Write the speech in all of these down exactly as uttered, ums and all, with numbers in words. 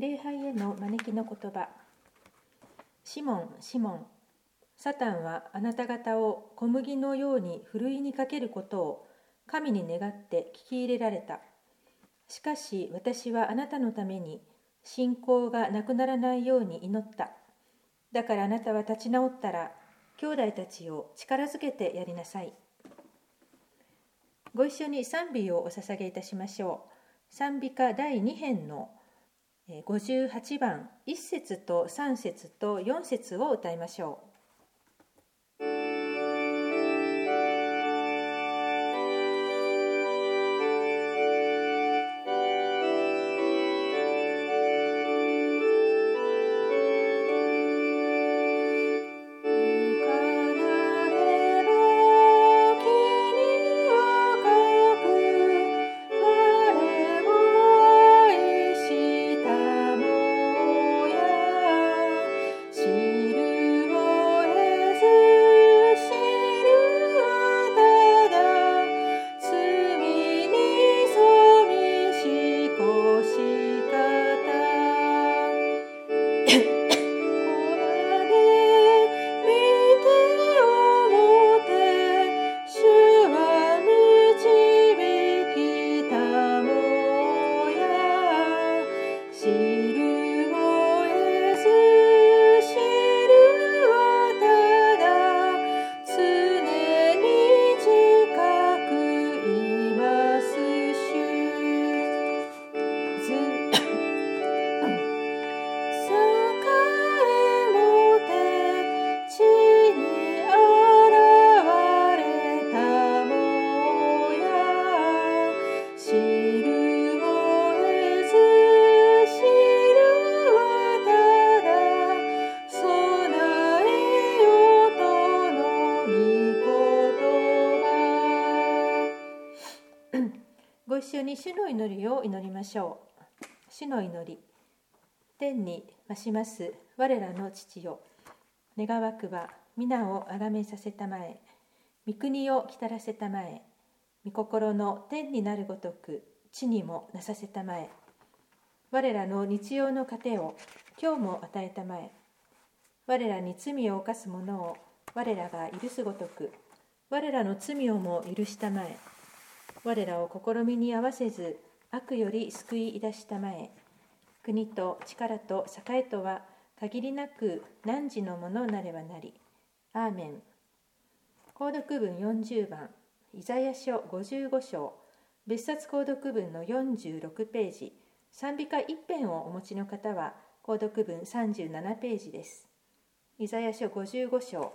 礼拝への招きの言葉。シモン、シモン、サタンはあなた方を小麦のようにふるいにかけることを神に願って聞き入れられた。しかし私はあなたのために信仰がなくならないように祈った。だからあなたは立ち直ったら、兄弟たちを力づけてやりなさい。ご一緒に賛美をお捧げいたしましょう。賛美歌だいに編のごじゅうはちばん、いっ節とさん節とよん節を歌いましょう。ご一緒に主の祈りを祈りましょう。主の祈り。天に増します我らの父よ、願わくは皆をあがめさせたまえ、御国を来たらせたまえ、御心の天になるごとく地にもなさせたまえ。我らの日曜の糧を今日も与えたまえ。我らに罪を犯す者を我らが許すごとく、我らの罪をも許したまえ。我らを試みに合わせず悪より救い出したまえ。国と力と栄とは限りなく汝のものなればなり。アーメン。購読文よんじゅうばん、イザヤ書ごじゅうご章、別冊購読文のよんじゅうろくページ、賛美歌いっ編をお持ちの方は購読文さんじゅうななページです。イザヤ書ごじゅうご章。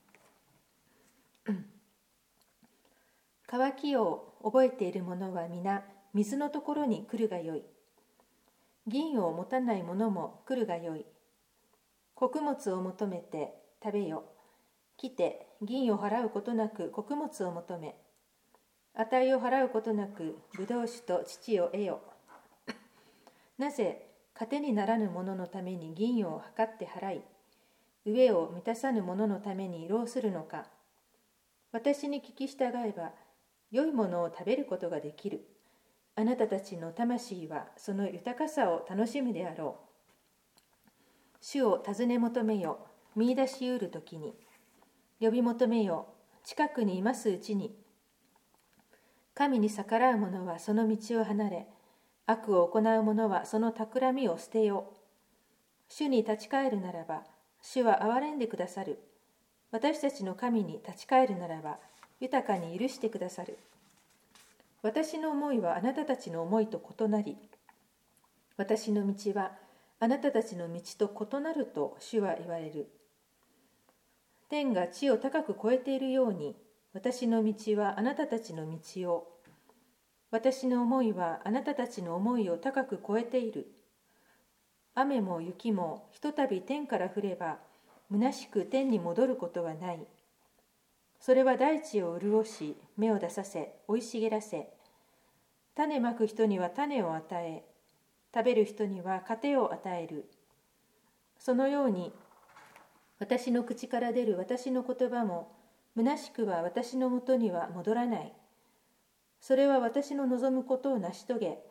渇きを覚えている者は皆水のところに来るがよい。銀を持たない者も来るがよい。穀物を求めて食べよ。来て銀を払うことなく穀物を求め、値を払うことなく葡萄酒と乳を得よ。なぜ糧にならぬ者のために銀を測って払い、飢えを満たさぬ者のために労するのか。私に聞き従えば良いものを食べることができる。あなたたちの魂はその豊かさを楽しむであろう。主を尋ね求めよ、見出しうるときに。呼び求めよ、近くにいますうちに。神に逆らう者はその道を離れ、悪を行う者はその企みを捨てよ。主に立ち返るならば、主は憐れんでくださる。私たちの神に立ち返るならば、豊かに許してくださる。私の思いはあなたたちの思いと異なり、私の道はあなたたちの道と異なると主は言われる。天が地を高く越えているように、私の道はあなたたちの道を、私の思いはあなたたちの思いを高く越えている。雨も雪もひとたび天から降れば、虚しく天に戻ることはない。それは大地を潤し、芽を出させ、生い茂らせ、種まく人には種を与え、食べる人には糧を与える。そのように、私の口から出る私の言葉も、虚しくは私のもとには戻らない。それは私の望むことを成し遂げ、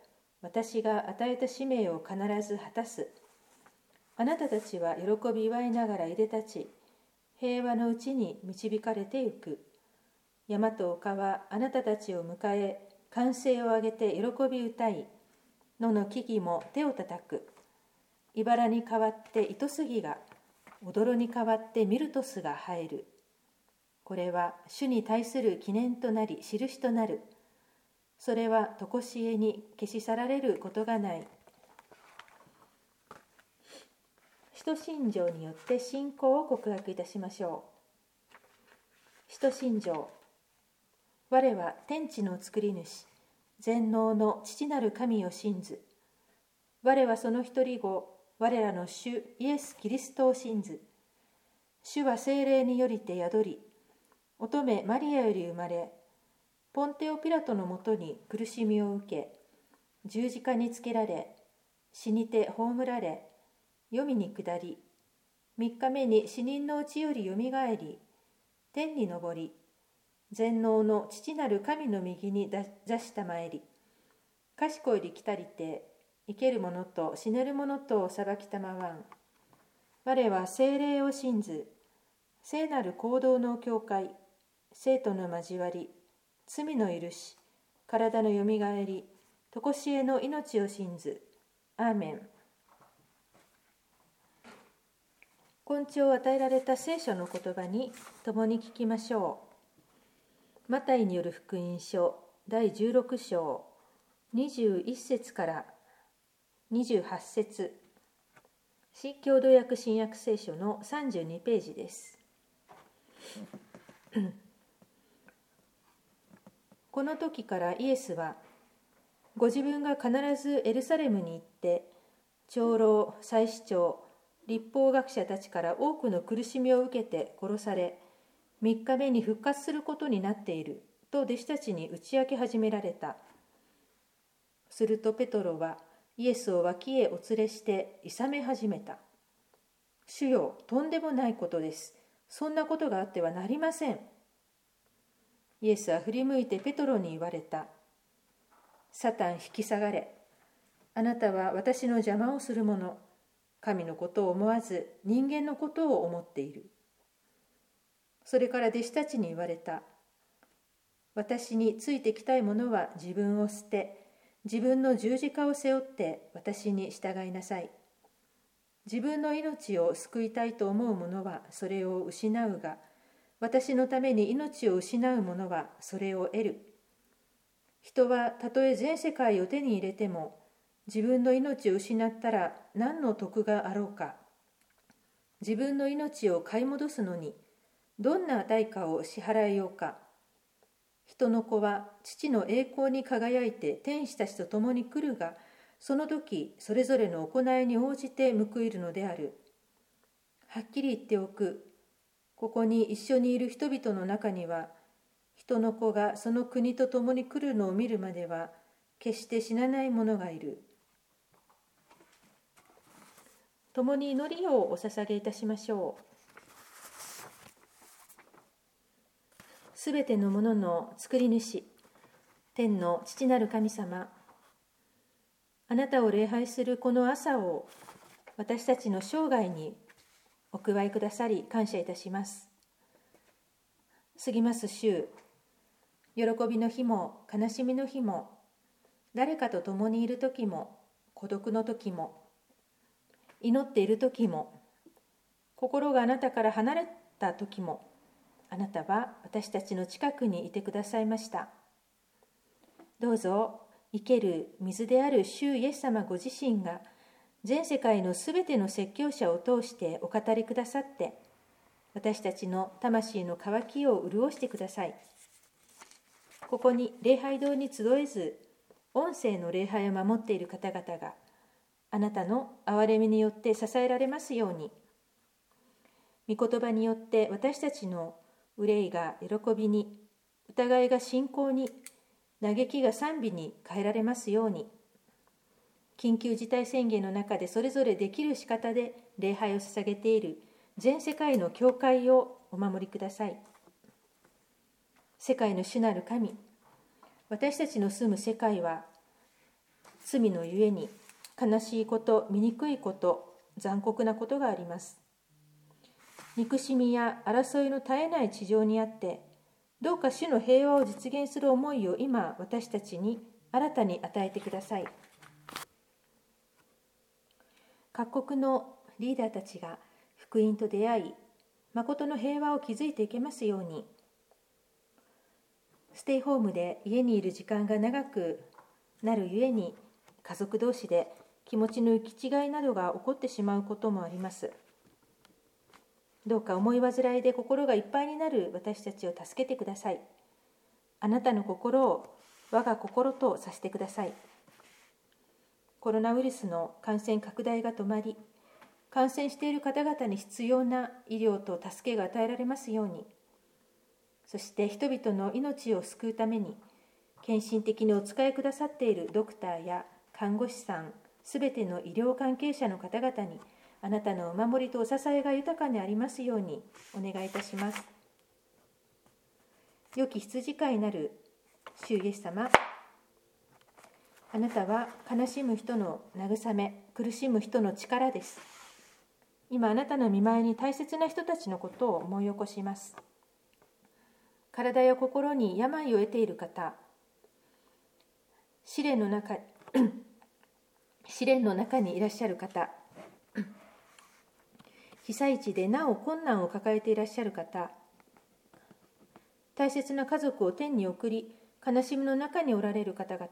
私が与えた使命を必ず果たす。あなたたちは喜び祝いながらいでたち、平和のうちに導かれてゆく。山と丘はあなたたちを迎え、歓声を上げて喜び歌い、野の木々も手をたたく。茨に代わって糸杉が、踊に代わってミルトスが生える。これは主に対する記念となり印となる。それは常しえに消し去られることがない。使徒信条によって信仰を告白いたしましょう。使徒信条。我は天地の作り主、全能の父なる神を信ず。我はその一人子、我らの主イエス・キリストを信ず。主は聖霊によりて宿り、乙女マリアより生まれ、ポンテオピラトのもとに苦しみを受け、十字架につけられ、死にて葬られ、黄泉に下り、三日目に死人のうちよりよみがえり、天に昇り、全能の父なる神の右に座したまえり、賢いりきたりて、生ける者と死ねる者とを裁きたまわん。我は聖霊を信ず、聖なる行動の教会、生徒の交わり、罪の許し、体のよみがえり、とこしえの命を信ず。アーメン。根治を与えられた聖書の言葉に共に聞きましょう。マタイによる福音書だいじゅうろく章にじゅういっ節からにじゅうはち節、新共同訳新約聖書のさんじゅうにページです。この時からイエスは、ご自分が必ずエルサレムに行って、長老、祭司長、律法学者たちから多くの苦しみを受けて殺され、三日目に復活することになっていると弟子たちに打ち明け始められた。するとペトロはイエスを脇へお連れしていさめ始めた。主よ、とんでもないことです。そんなことがあってはなりません。イエスは振り向いてペトロに言われた。サタン引き下がれ。あなたは私の邪魔をする者。神のことを思わず人間のことを思っている。それから弟子たちに言われた。私についてきたい者は自分を捨て、自分の十字架を背負って私に従いなさい。自分の命を救いたいと思う者はそれを失うが、私のために命を失う者はそれを得る。人はたとえ全世界を手に入れても、自分の命を失ったら何の得があろうか。自分の命を買い戻すのに、どんな代価を支払えようか。人の子は父の栄光に輝いて天使たちと共に来るが、その時それぞれの行いに応じて報いるのである。はっきり言っておく。ここに一緒にいる人々の中には、人の子がその国と共に来るのを見るまでは、決して死なない者がいる。共に祈りをお捧げいたしましょう。すべてのものの作り主、天の父なる神様、あなたを礼拝するこの朝を私たちの生涯にお加えくださり感謝いたします。過ぎます週、喜びの日も悲しみの日も、誰かと共にいる時も孤独の時も、祈っている時も、心があなたから離れた時も、あなたは私たちの近くにいてくださいました。どうぞ生ける水である主イエス様ご自身が全世界のすべての説教者を通してお語りくださって、私たちの魂の渇きを潤してください。ここに礼拝堂に集えず、音声の礼拝を守っている方々が、あなたの憐れみによって支えられますように、御言葉によって私たちの憂いが喜びに、疑いが信仰に、嘆きが賛美に変えられますように、緊急事態宣言の中でそれぞれできる仕方で礼拝を捧げている全世界の教会をお守りください。世界の主なる神、私たちの住む世界は罪のゆえに悲しいこと、醜いこと、残酷なことがあります。憎しみや争いの絶えない地上にあって、どうか主の平和を実現する思いを今私たちに新たに与えてください。各国のリーダーたちが福音と出会い、誠の平和を築いていけますように。ステイホームで家にいる時間が長くなるゆえに、家族同士で気持ちの行き違いなどが起こってしまうこともあります。どうか思い煩いで心がいっぱいになる私たちを助けてください。あなたの心を我が心とさせてください。コロナウイルスの感染拡大が止まり、感染している方々に必要な医療と助けが与えられますように。そして人々の命を救うために、献身的にお仕えくださっているドクターや看護師さん、すべての医療関係者の方々に、あなたのお守りとお支えが豊かにありますようにお願いいたします。良き羊飼いなる主イエス様、あなたは悲しむ人の慰め、苦しむ人の力です。今あなたの御前に大切な人たちのことを思い起こします。体や心に病を得ている方、試練の中試練の中にいらっしゃる方、被災地でなお困難を抱えていらっしゃる方、大切な家族を天に送り、悲しみの中におられる方々、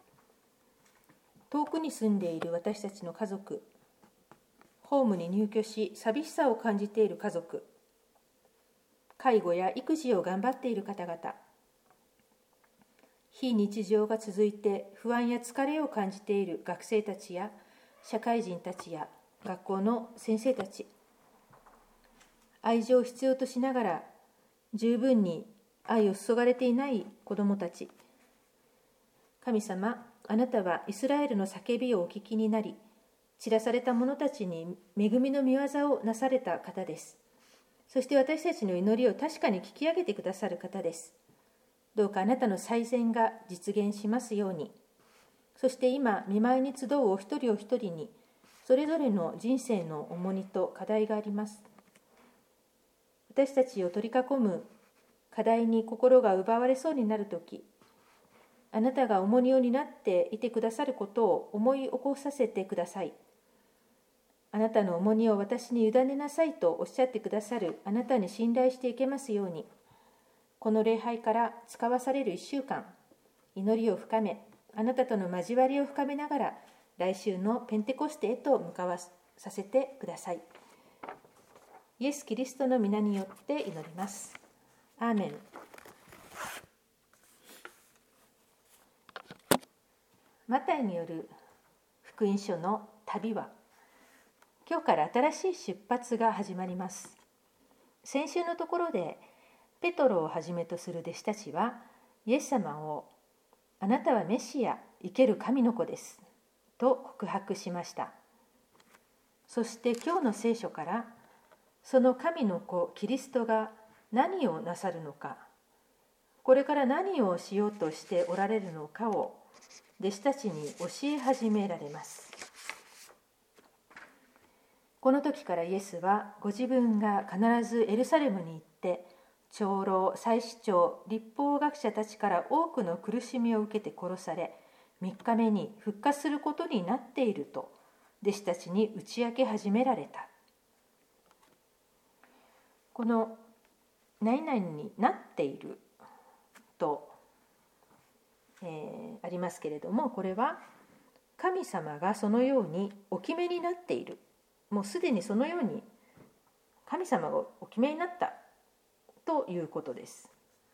遠くに住んでいる私たちの家族、ホームに入居し寂しさを感じている家族、介護や育児を頑張っている方々、非日常が続いて不安や疲れを感じている学生たちや社会人たちや学校の先生たち、愛情を必要としながら十分に愛を注がれていない子どもたち、神様、あなたはイスラエルの叫びをお聞きになり、散らされた者たちに恵みの御業をなされた方です。そして私たちの祈りを確かに聞き上げてくださる方です。どうかあなたの最善が実現しますように。そして今、御前に集うお一人お一人に、それぞれの人生の重荷と課題があります。私たちを取り囲む課題に心が奪われそうになるとき、あなたが重荷を担っていてくださることを思い起こさせてください。あなたの重荷を私に委ねなさいとおっしゃってくださるあなたに信頼していけますように、この礼拝から使わされるいっしゅうかん、祈りを深め、あなたとの交わりを深めながら、来週のペンテコステへと向かわさせてください。イエス・キリストの皆によって祈ります。アーメン。マタイによる福音書の旅は、今日から新しい出発が始まります。先週のところで、ペトロをはじめとする弟子たちは、イエス様を、あなたはメシア、生ける神の子です、と告白しました。そして今日の聖書から、その神の子、キリストが何をなさるのか、これから何をしようとしておられるのかを、弟子たちに教え始められます。この時からイエスはご自分が必ずエルサレムに行って長老、祭司長、律法学者たちから多くの苦しみを受けて殺され、みっかめに復活することになっていると弟子たちに打ち明け始められた。この何々になっているとえー、ありますけれども、これは神様がそのようにお決めになっている、もうすでにそのように神様がお決めになったということです。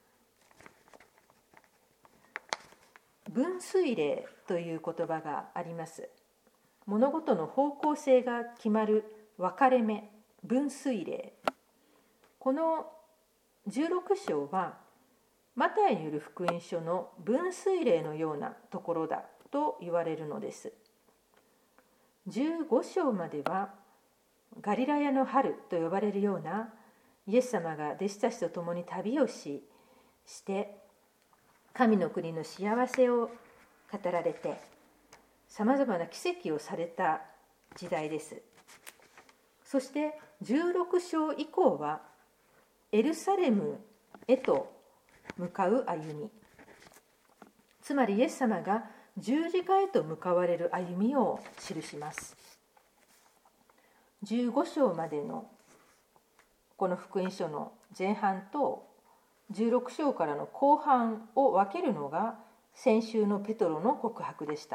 分水嶺という言葉があります。物事の方向性が決まる分かれ目、分水嶺。このじゅうろく章はマタイによる福音書の分水嶺のようなところだと言われるのです。じゅうご章まではガリラヤの春と呼ばれるようなイエス様が弟子たちと共に旅をしして神の国の幸せを語られて、 さまざまな奇跡をされた時代です。そしてじゅうろく章以降はエルサレムへと向かう歩み、つまりイエス様が十字架へと向かわれる歩みを記します。じゅうご章までのこの福音書の前半とじゅうろく章からの後半を分けるのが先週のペトロの告白でした。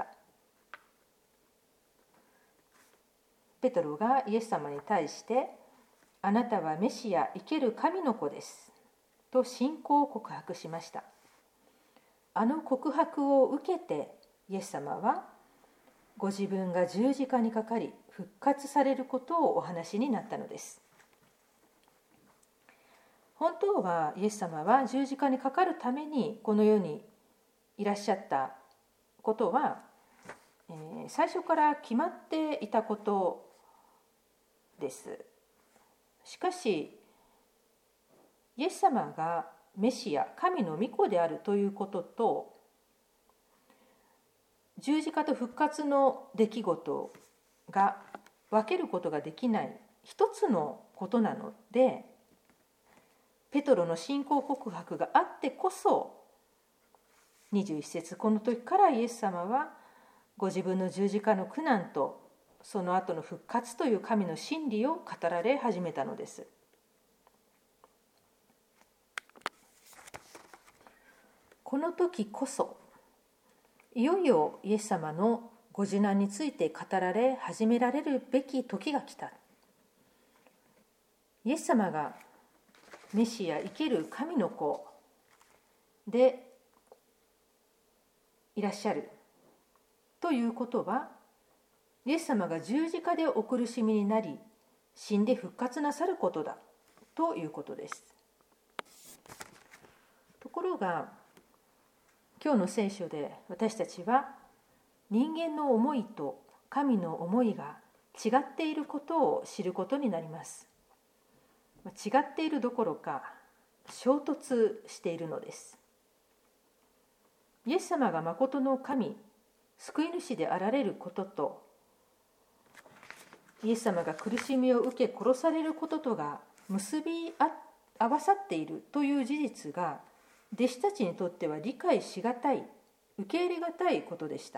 ペトロがイエス様に対して、あなたはメシア生ける神の子ですと信仰を告白しました。あの告白を受けてイエス様はご自分が十字架にかかり復活されることをお話になったのです。本当はイエス様は十字架にかかるためにこの世にいらっしゃったことは、えー、最初から決まっていたことです。しかしイエス様がメシア、神の御子であるということと、十字架と復活の出来事が分けることができない一つのことなので、ペトロの信仰告白があってこそ、にじゅういち節、この時からイエス様はご自分の十字架の苦難とその後の復活という神の真理を語られ始めたのです。この時こそ、いよいよイエス様のご受難について語られ始められるべき時が来た。イエス様がメシア生ける神の子でいらっしゃるということは、イエス様が十字架でお苦しみになり死んで復活なさることだということです。ところが今日の聖書で私たちは人間の思いと神の思いが違っていることを知ることになります。違っているどころか衝突しているのです。イエス様が真の神、救い主であられることと、イエス様が苦しみを受け殺されることとが結び合わさっているという事実が弟子たちにとっては理解しがたい、受け入れがたいことでした。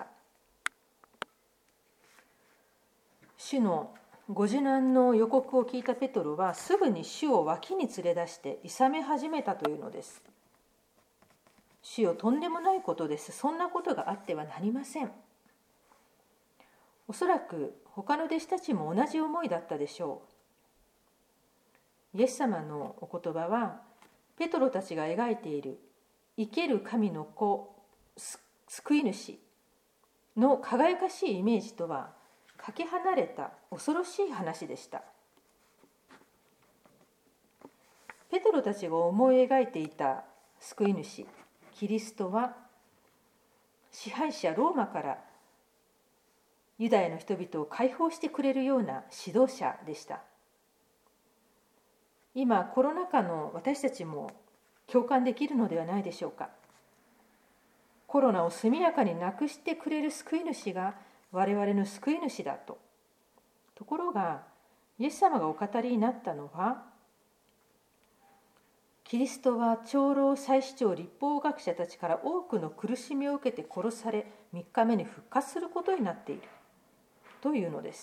主のご受難の予告を聞いたペトロはすぐに主を脇に連れ出して諌め始めたというのです。主よ、とんでもないことです。そんなことがあってはなりません。おそらく他の弟子たちも同じ思いだったでしょう。イエス様のお言葉はペトロたちが描いている生ける神の子、救い主の輝かしいイメージとはかけ離れた恐ろしい話でした。ペトロたちが思い描いていた救い主キリストは、支配者ローマからユダヤの人々を解放してくれるような指導者でした。今コロナ禍の私たちも共感できるのではないでしょうか。コロナを速やかになくしてくれる救い主が我々の救い主だと。ところがイエス様がお語りになったのは、キリストは長老、祭司長、立法学者たちから多くの苦しみを受けて殺され、みっかめに復活することになっているというのです。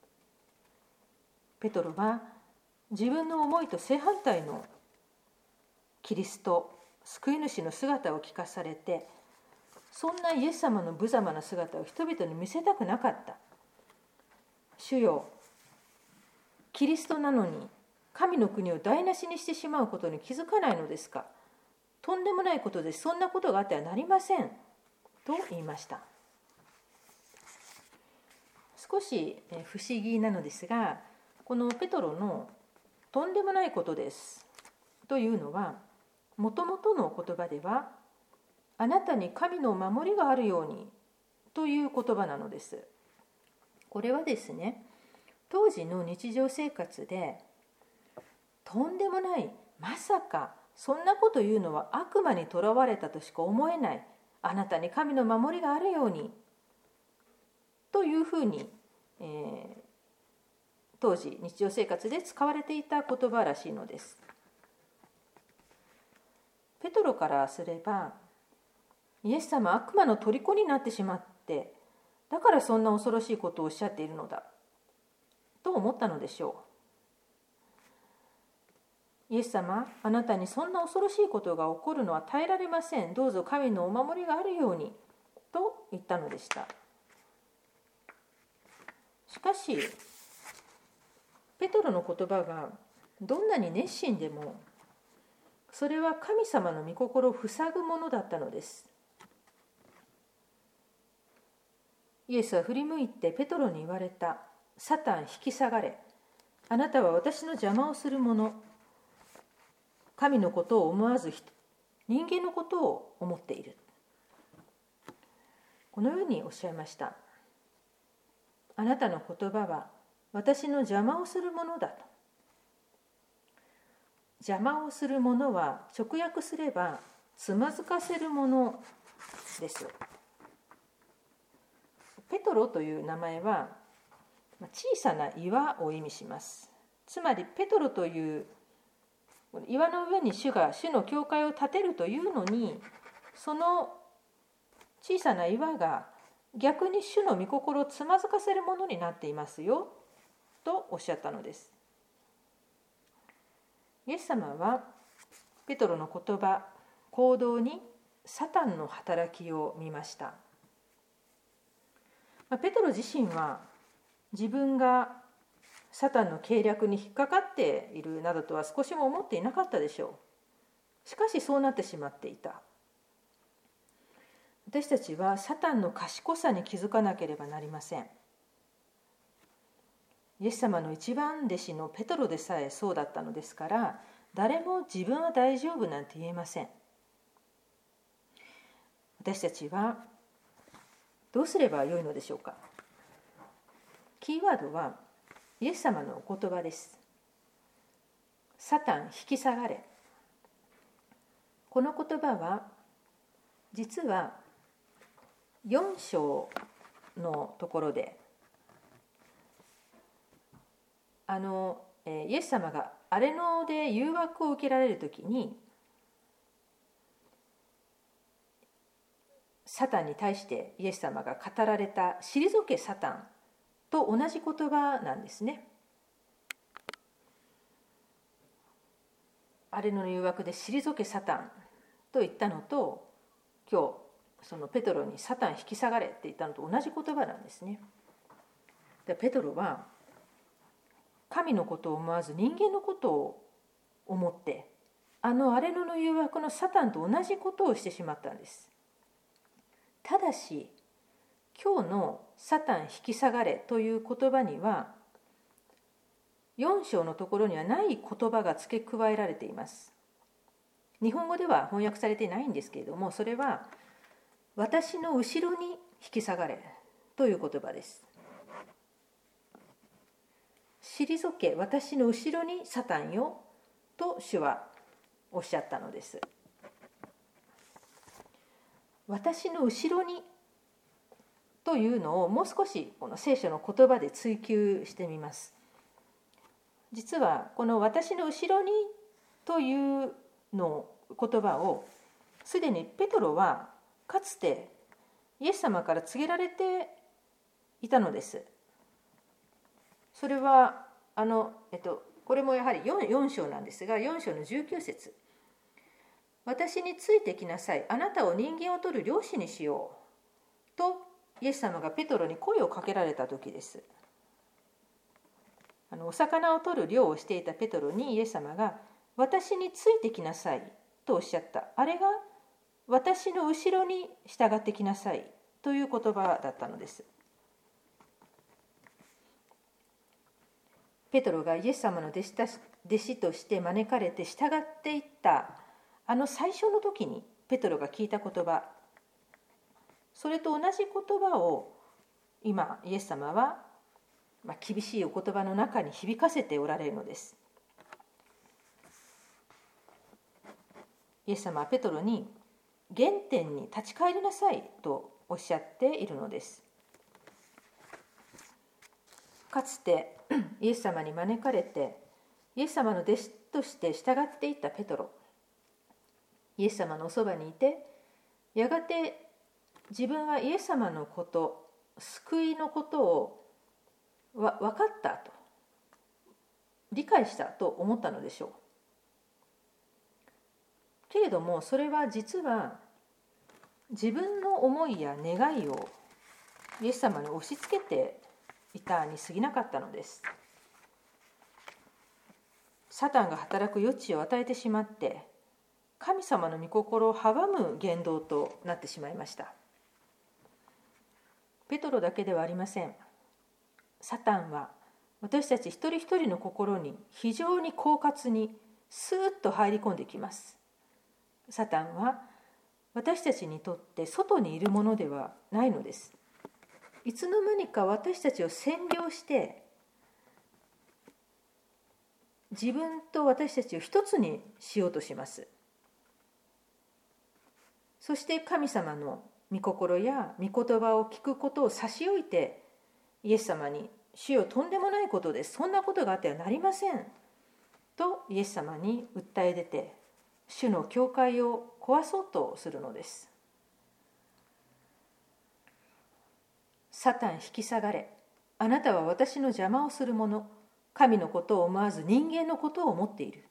ペトロは自分の思いと正反対のキリスト、救い主の姿を聞かされて、そんなイエス様の無様な姿を人々に見せたくなかった。主よ、キリストなのに神の国を台無しにしてしまうことに気づかないのですか。とんでもないことです。そんなことがあってはなりませんと言いました。少し不思議なのですが、このペトロのとんでもないことですというのは、もともとの言葉では、あなたに神の守りがあるようにという言葉なのです。これはですね、当時の日常生活で、とんでもない、まさかそんなこと言うのは悪魔にとらわれたとしか思えない、あなたに神の守りがあるようにというふうに、えー、当時日常生活で使われていた言葉らしいのです。ペトロからすれば、イエス様は悪魔の虜になってしまって、だからそんな恐ろしいことをおっしゃっているのだと思ったのでしょう。イエス様、あなたにそんな恐ろしいことが起こるのは耐えられません。どうぞ神のお守りがあるようにと言ったのでした。しかしペトロの言葉がどんなに熱心でも、それは神様の御心を塞ぐものだったのです。イエスは振り向いてペトロに言われた。サタン引き下がれ。あなたは私の邪魔をする者。神のことを思わず人間のことを思っている。このようにおっしゃいました。あなたの言葉は私の邪魔をするものだと。邪魔をするものは直訳すればつまずかせるものです。ペトロという名前は小さな岩を意味します。つまりペトロという岩の上に主が主の教会を建てるというのに、その小さな岩が逆に主の御心をつまずかせるものになっていますよとおっしゃったのです。イエス様はペトロの言葉、行動にサタンの働きを見ました。ペトロ自身は自分がサタンの計略に引っかかっているなどとは少しも思っていなかったでしょう。しかしそうなってしまっていた。私たちはサタンの賢さに気づかなければなりません。イエス様の一番弟子のペトロでさえそうだったのですから、誰も自分は大丈夫なんて言えません。私たちはどうすればよいのでしょうか。キーワードはイエス様のお言葉です。サタン引き下がれ。この言葉は実はよん章のところで、あのイエス様が荒野で誘惑を受けられるときに、サタンに対してイエス様が語られた退けサタンと同じ言葉なんですね。荒野の誘惑で退けサタンと言ったのと、今日そのペトロにサタン引き下がれって言ったのと同じ言葉なんですね。でペトロは神のことを思わず人間のことを思って、あの荒野の誘惑のサタンと同じことをしてしまったんです。ただし今日のサタン引き下がれという言葉にはよん章のところにはない言葉が付け加えられています。日本語では翻訳されていないんですけれども、それは私の後ろに引き下がれという言葉です。退け私の後ろにサタンよと主はおっしゃったのです。私の後ろにというのをもう少しこの聖書の言葉で追求してみます。実はこの私の後ろにというの言葉をすでにペトロはかつてイエス様から告げられていたのです。それはあの、えっと、これもやはり 4, 4章なんですが、よん章のじゅうきゅう節、私についてきなさい、あなたを人間を取る漁師にしようとイエス様がペトロに声をかけられた時です。あのお魚を取る漁をしていたペトロにイエス様が私についてきなさいとおっしゃった。あれが私の後ろに従ってきなさいという言葉だったのです。ペトロがイエス様の弟子た弟子として招かれて従っていったあの最初の時にペトロが聞いた言葉、それと同じ言葉を今イエス様は、まあ、厳しいお言葉の中に響かせておられるのです。イエス様はペトロに原点に立ち返りなさいとおっしゃっているのです。 かつてイエス様に招かれてイエス様の弟子として従っていったペトロ、イエス様のおそばにいて、やがて自分はイエス様のこと、救いのことをわ分かったと、理解したと思ったのでしょう。けれどもそれは実は自分の思いや願いをイエス様に押し付けていたに過ぎなかったのです。サタンが働く余地を与えてしまって神様の御心を阻む言動となってしまいました。ペトロだけではありません。サタンは私たち一人一人の心に非常に狡猾にスーッと入り込んできます。サタンは私たちにとって外にいるものではないのです。いつの間にか私たちを占領して自分と私たちを一つにしようとします。そして神様の御心や御言葉を聞くことを差し置いてイエス様に主よとんでもないことです、そんなことがあってはなりませんとイエス様に訴え出て主の教会を壊そうとするのです。サタン引き下がれ、あなたは私の邪魔をする者、神のことを思わず人間のことを思っている。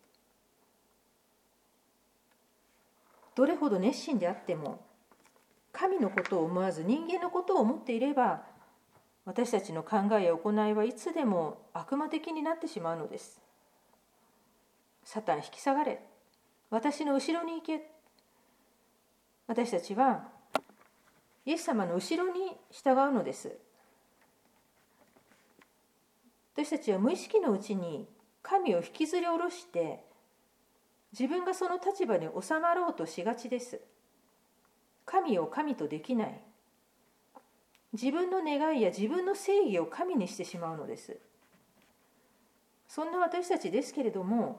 どれほど熱心であっても神のことを思わず人間のことを思っていれば私たちの考えや行いはいつでも悪魔的になってしまうのです。サタン引き下がれ、私の後ろに行け。私たちはイエス様の後ろに従うのです。私たちは無意識のうちに神を引きずり下ろして自分がその立場に収まろうとしがちです。神を神とできない。自分の願いや自分の正義を神にしてしまうのです。そんな私たちですけれども、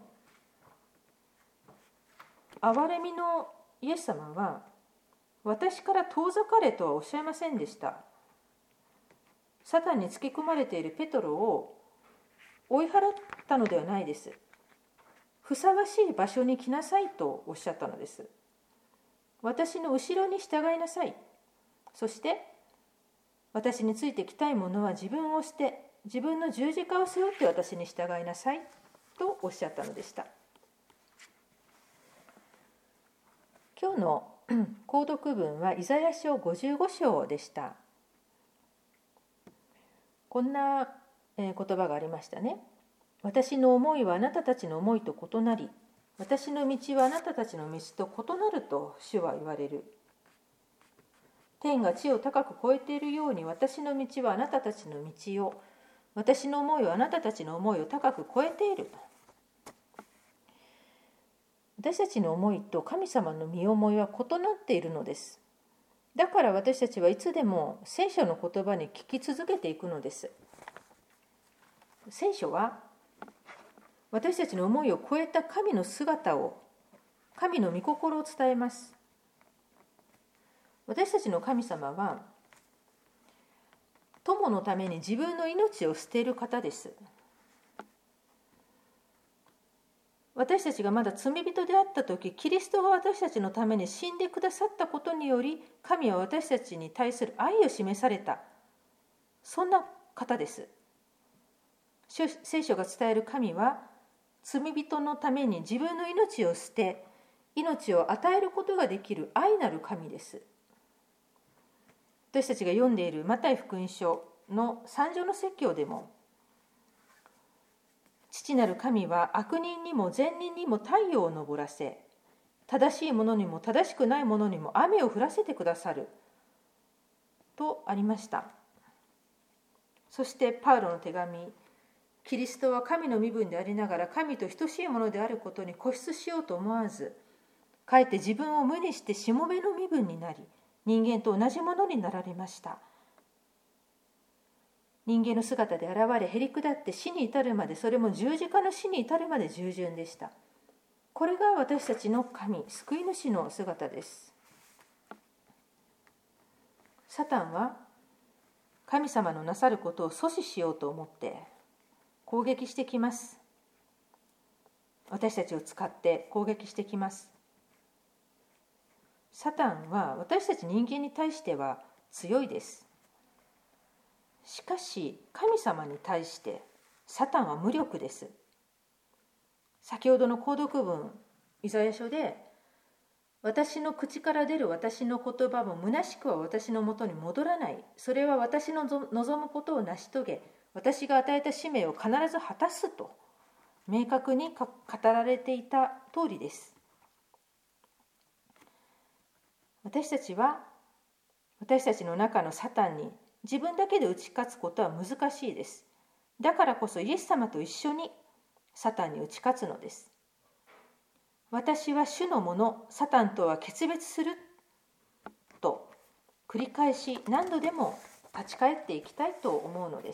憐れみのイエス様は私から遠ざかれとはおっしゃいませんでした。サタンにつけ込まれているペトロを追い払ったのではないです。ふさわしい場所に来なさいとおっしゃったのです。私の後ろに従いなさい。そして私についてきたいものは自分を捨て、自分の十字架を背負って私に従いなさいとおっしゃったのでした。今日の購読文はイザヤ書ごじゅうご章でした。こんな言葉がありましたね。私の思いはあなたたちの思いと異なり、私の道はあなたたちの道と異なると主は言われる。天が地を高く超えているように私の道はあなたたちの道を、私の思いはあなたたちの思いを高く超えていると。私たちの思いと神様の身思いは異なっているのです。だから私たちはいつでも聖書の言葉に聞き続けていくのです。聖書は私たちの思いを超えた神の姿を、神の御心を伝えます。私たちの神様は友のために自分の命を捨てる方です。私たちがまだ罪人であったとき、キリストが私たちのために死んでくださったことにより、神は私たちに対する愛を示された、そんな方です。聖書が伝える神は、罪人のために自分の命を捨て、命を与えることができる愛なる神です。私たちが読んでいるマタイ福音書の三条の説教でも、父なる神は悪人にも善人にも太陽を昇らせ、正しい者にも正しくない者にも雨を降らせてくださるとありました。そしてパウロの手紙、キリストは神の身分でありながら神と等しいものであることに固執しようと思わず、かえって自分を無にしてしもべの身分になり、人間と同じものになられました。人間の姿で現れ、へりくだって死に至るまで、それも十字架の死に至るまで従順でした。これが私たちの神、救い主の姿です。サタンは神様のなさることを阻止しようと思って攻撃してきます。私たちを使って攻撃してきます。サタンは私たち人間に対しては強いです。しかし神様に対してサタンは無力です。先ほどの購読文イザヤ書で、私の口から出る私の言葉も虚しくは私のもとに戻らない。それは私の望むことを成し遂げ、私が与えた使命を必ず果たすと明確に語られていた通りです。私たちは私たちの中のサタンに自分だけで打ち勝つことは難しいです。だからこそイエス様と一緒にサタンに打ち勝つのです。私は主のもの、サタンとは決別すると繰り返し何度でも立ち返っていきたいと思うのです。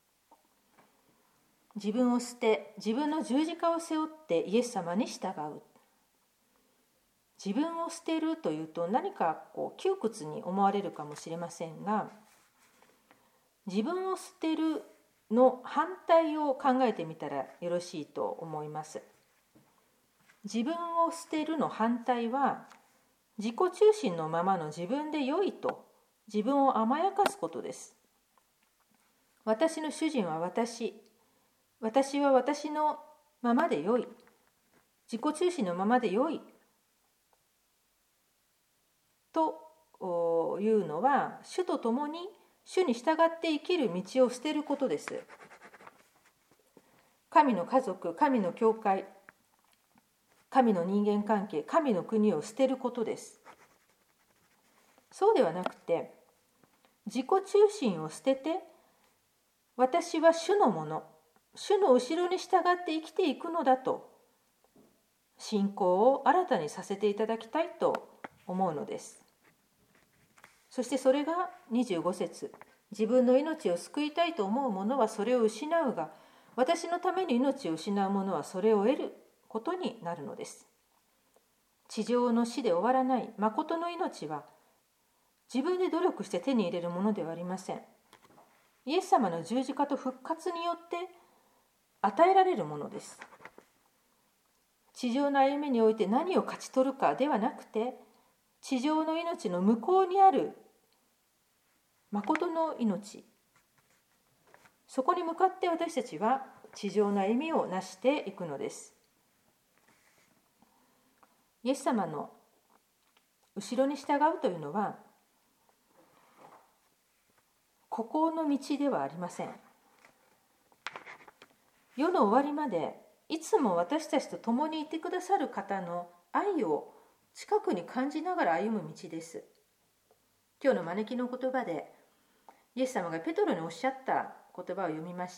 自分を捨て、自分の十字架を背負ってイエス様に従う。自分を捨てるというと何かこう窮屈に思われるかもしれませんが、自分を捨てるの反対を考えてみたらよろしいと思います。自分を捨てるの反対は、自己中心のままの自分で良いと自分を甘やかすことです。私の主人は私、私は私のままで良い、自己中心のままで良いというのは、主と共に主に従って生きる道を捨てることです。神の家族、神の教会、神の人間関係、神の国を捨てることです。そうではなくて、自己中心を捨てて、私は主のもの、主の後ろに従って生きていくのだと、信仰を新たにさせていただきたいと思うのです。そしてそれがにじゅうご節、自分の命を救いたいと思う者はそれを失うが、私のために命を失う者はそれを得ることになるのです。地上の死で終わらない誠の命は、自分で努力して手に入れるものではありません。イエス様の十字架と復活によって与えられるものです。地上の歩みにおいて何を勝ち取るかではなくて、地上の命の向こうにある誠の命、そこに向かって私たちは地上の歩みをなしていくのです。イエス様の後ろに従うというのは、孤高の道ではありません。世の終わりまでいつも私たちと共にいてくださる方の愛を近くに感じながら歩む道です。今日の招きの言葉でイエス様がペトロにおっしゃった言葉を読みました。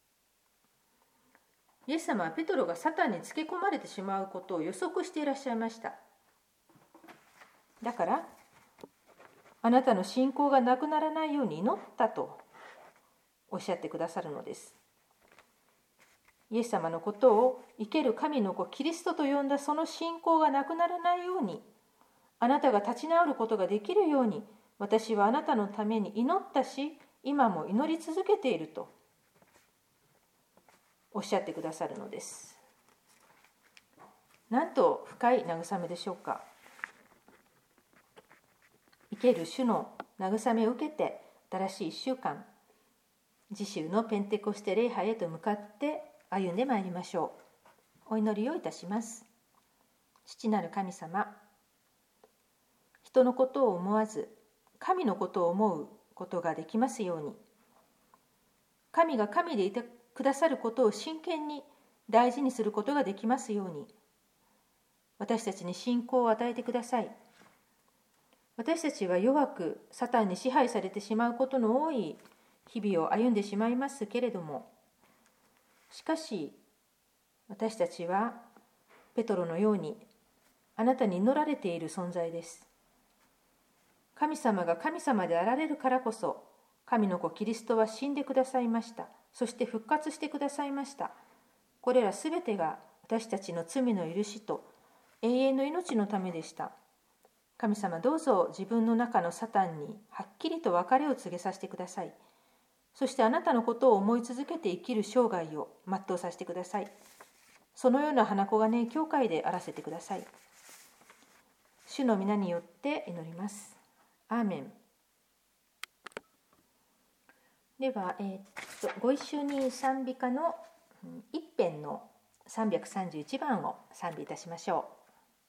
イエス様はペトロがサタンにつけ込まれてしまうことを予測していらっしゃいました。だからあなたの信仰がなくならないように祈ったとおっしゃってくださるのです。イエス様のことを生ける神の子キリストと呼んだその信仰がなくならないように、あなたが立ち直ることができるように、私はあなたのために祈ったし、今も祈り続けているとおっしゃってくださるのです。なんと深い慰めでしょうか。生ける主の慰めを受けて、新しいいっしゅうかん、次週のペンテコステ礼拝へと向かって歩んでまいりましょう。お祈りをいたします。父なる神様、人のことを思わず神のことを思うことができますように、神が神でいてくださることを真剣に大事にすることができますように、私たちに信仰を与えてください。私たちは弱くサタンに支配されてしまうことの多い日々を歩んでしまいますけれども、しかし私たちはペトロのようにあなたに祈られている存在です。神様が神様であられるからこそ、神の子キリストは死んでくださいました。そして復活してくださいました。これらすべてが私たちの罪の許しと永遠の命のためでした。 神様、どうぞ自分の中のサタンにはっきりと別れを告げさせてください。そしてあなたのことを思い続けて生きる生涯を全うさせてください。そのような花子がね、教会であらせてください。主の皆によって祈ります。アーメン。では、えー、っとご一緒に賛美歌の一編のさんびゃくさんじゅういちばんを賛美いたしましょう。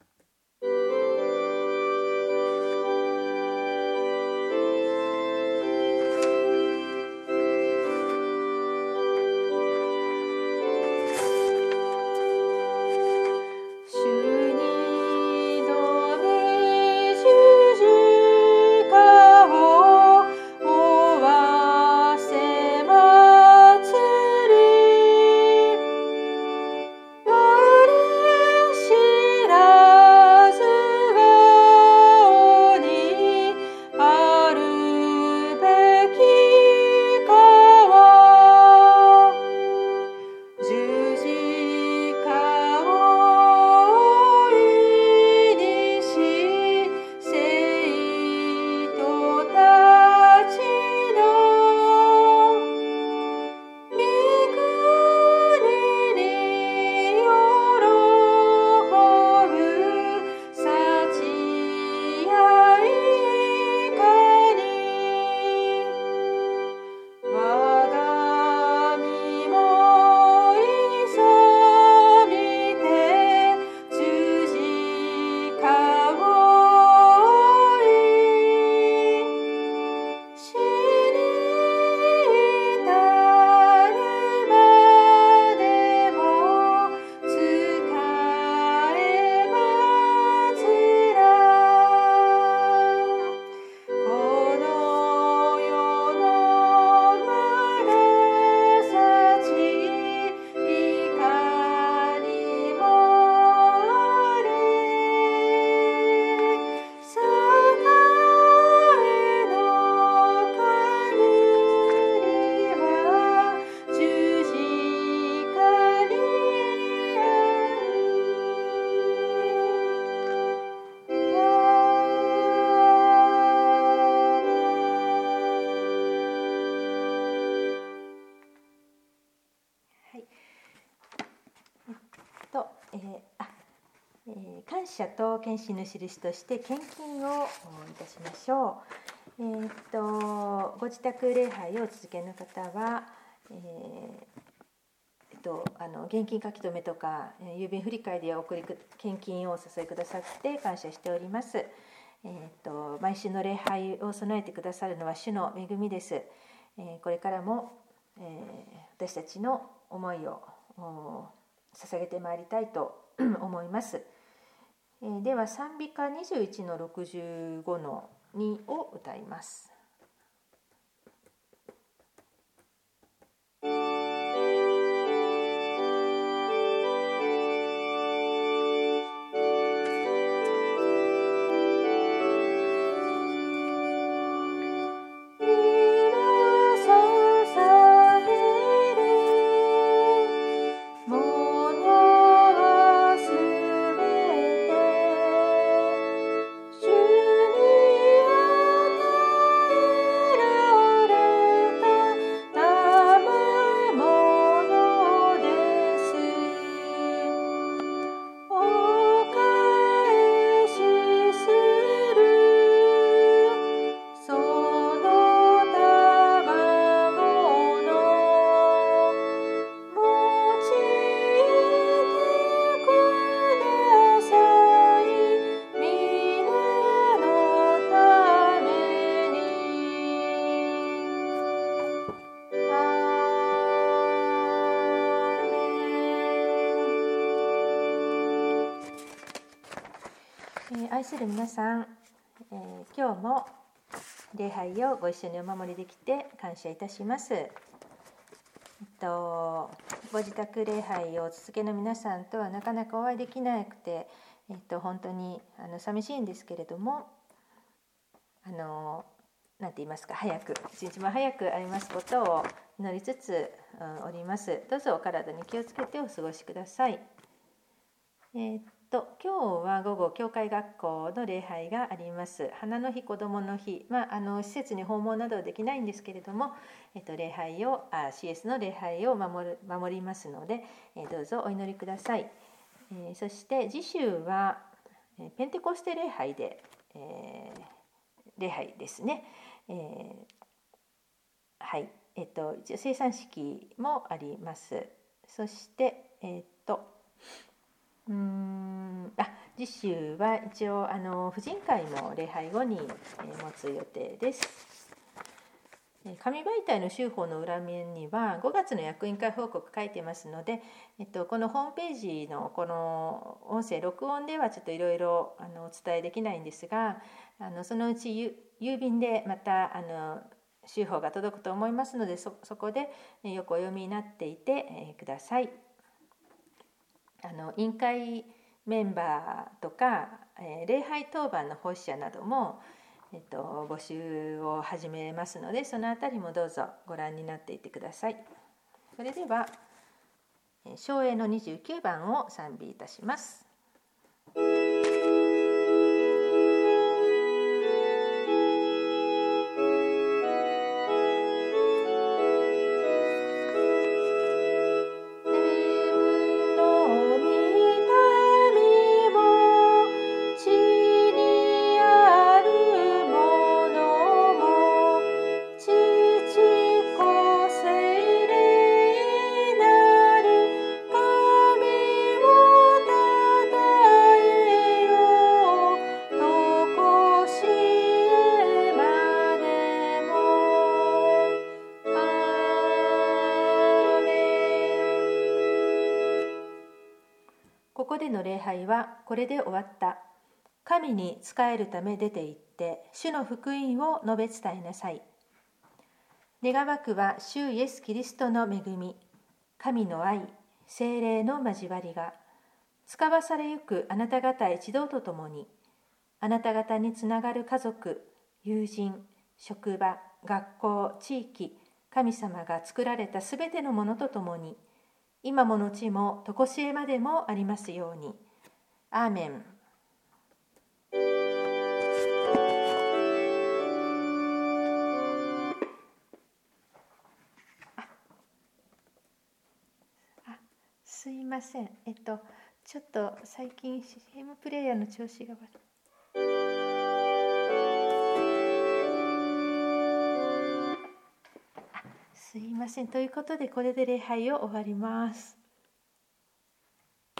感謝と献身の印として献金をいたしましょう。えー、っとご自宅礼拝をお続けの方は、えーえっと、あの現金書き留めとか郵便振り替えでお送り献金をお注ぎくださって感謝しております。えー、っと毎週の礼拝を備えてくださるのは主の恵みです。えー、これからも、えー、私たちの思いを捧げてまいりたいと思います。では賛美歌にじゅういちのろくじゅうごのにを歌います。愛する皆さん、えー、今日も礼拝をご一緒にお守りできて感謝いたします。えっと、ご自宅礼拝をお続けの皆さんとはなかなかお会いできなくて、えっと、本当にあの寂しいんですけれども、あのなんて言いますか、早く一日も早く会いますことを祈りつつ、うん、おります。どうぞお体に気をつけてお過ごしください。えーと今日は午後教会学校の礼拝があります。花の日、子どもの日、まあ、あの施設に訪問などはできないんですけれども、えっと、礼拝をあ シーエス の礼拝を守る守りますので、えどうぞお祈りください。えー、そして次週はペンテコステ礼拝で、えー、礼拝ですね。えー、はいえっと一応生産式もあります。そしてえっとうーんあ次週は一応あの婦人会も礼拝後に、えー、持つ予定です。紙媒体の州法の裏面にはごがつの役員会報告書いてますので、えっと、このホームページのこの音声録音ではちょっといろいろお伝えできないんですが、あのそのうち郵便でまたあの州法が届くと思いますので、 そ, そこでよくお読みになっていて、えー、ください。あの委員会メンバーとか、えー、礼拝当番の奉仕者などもえっと、募集を始めますので、そのあたりもどうぞご覧になっていてください。それでは唱詠のにじゅうきゅうばんを賛美いたします。ここでの礼拝はこれで終わった。神に仕えるため出て行って、主の福音を述べ伝えなさい。願わくは主イエス・キリストの恵み、神の愛、聖霊の交わりが、使わされゆくあなた方一同とともに、あなた方につながる家族、友人、職場、学校、地域、神様が作られたすべてのものとともに、今も後もとこしえまでもありますように。アーメン。あ、すいません。えっとちょっと最近 シーエム プレイヤーの調子が悪い。すいません。ということでこれで礼拝を終わります。